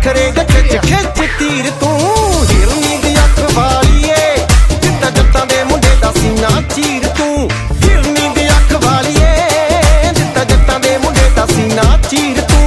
नखरे खिच खिच तीर तू हिरनी दी अख वालीए जिद्दां जट्टां दे मुंडे दा सीना चीर तू हिरनी दी अख वालीए जिद्दां जट्टां दे मुंडे दा सीना चीर तू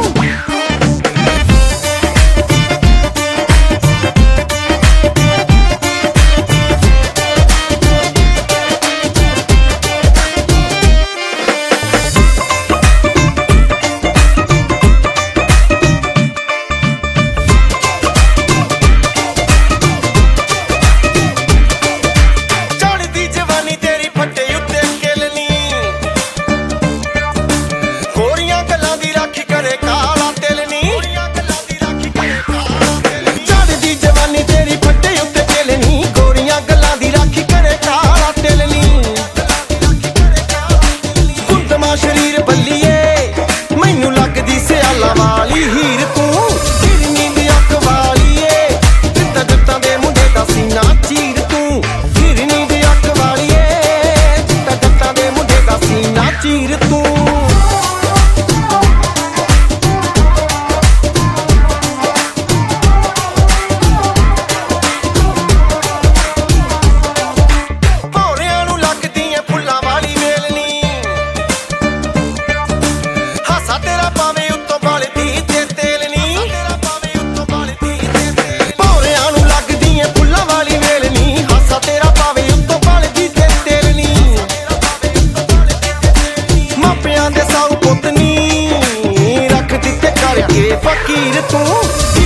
शरीर बल्लीए मैनू लगदी सियाला वाली हीर तू हिरनी दी अख वालीए जिद्दां जट्टां दे मुंडे दा सीना चीर तू हिरनी दी अख वालीए जिद्दां जट्टां दे मुंडे दा सीना चीर तू फकीर तू